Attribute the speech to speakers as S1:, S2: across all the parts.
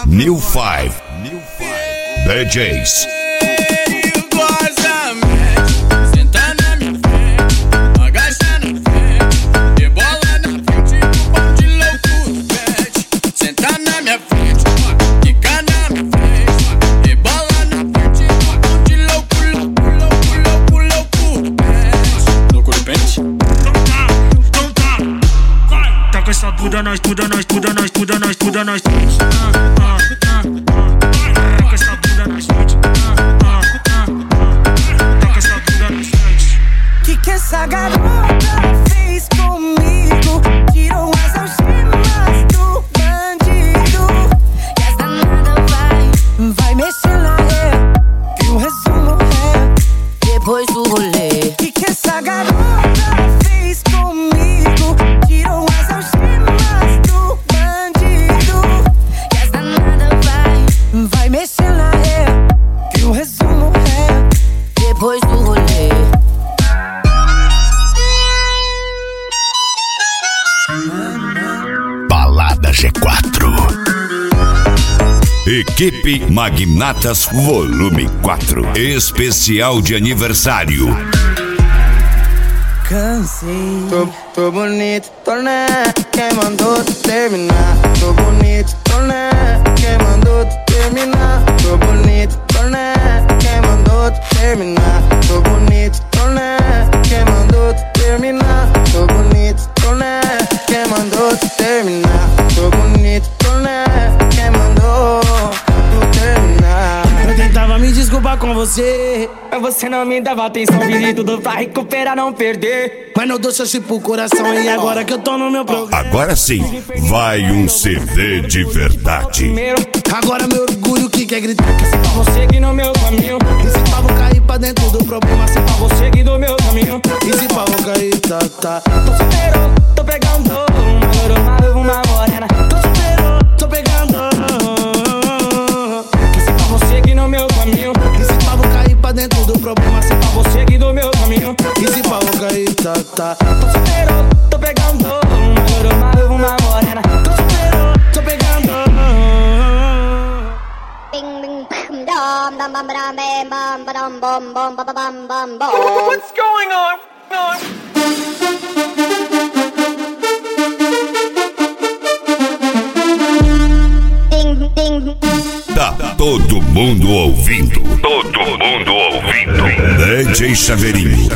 S1: New Five DJs.
S2: Muda nós, muda nós, muda nós, muda nós, muda nós. Toca essa bunda na frente. Toca essa bunda na frente.
S3: Que essa garota fez comigo? Tirou as algemas do bandido. E as danadas vai mexer na ré. E o resumo é depois do rolê. Que essa garota fez comigo? Tirou as algemas do bandido. E as danadas vai mexer na ré. E o resumo é depois do rolê.
S1: Balada G4. Equipe Magnatas Volume 4. Especial de aniversário.
S3: Cansei. Tô bonito, tô né? Quem mandou tu terminar? Tô bonito, tô né? Quem mandou tu terminar? Tô bonito, tô né? Quem mandou tu terminar? Tô bonito, tô né? Quem mandou tu terminar? Tô bonito, tô né? Quem mandou tu terminar? Tô bonito, tô né? Quem mandou tu terminar?
S4: Eu tentava me desculpar com você, mas você não me dava atenção. Fiz de tudo pra recuperar, não perder. Mas não dou chance pro coração. E agora que eu tô no meu programa,
S1: Agora sim, vai um CD de verdade.
S4: agora meu orgulho que quer gritar que se pra você que no meu caminho. E se pra vou cair pra dentro do problema, se pra você que do meu caminho. E se pra vou cair, tá. Tô solteiro, tô pegando uma morena. Tô solteiro, tô pegando. Que se pra você que no meu caminho. E se pra vou cair pra dentro do problema, se pra você que do meu caminho. E se pra vou cair, tá. Tô solteiro, tô pegando uma morena. Tô solteiro, tô pegando.
S5: What's going on?
S1: Tá todo mundo ouvindo. Todo mundo ouvindo. DJ Chaveirinho.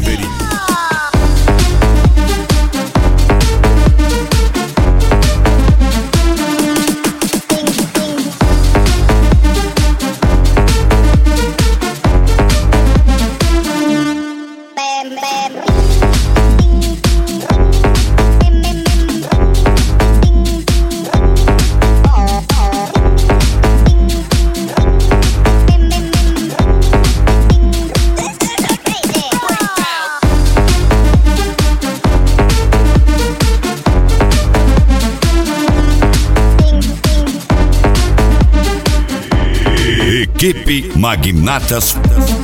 S1: Equipe Magnatas.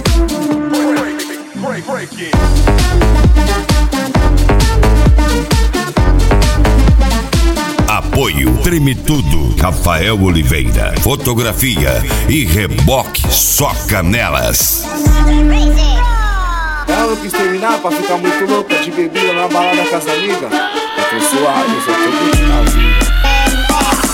S1: Apoio Treme Tudo, Rafael Oliveira. Fotografia e reboque só canelas.
S6: Ela quis terminar pra ficar muito louca de bebida na balada com as amigas. Eu tô suave, eu só tô curtindo.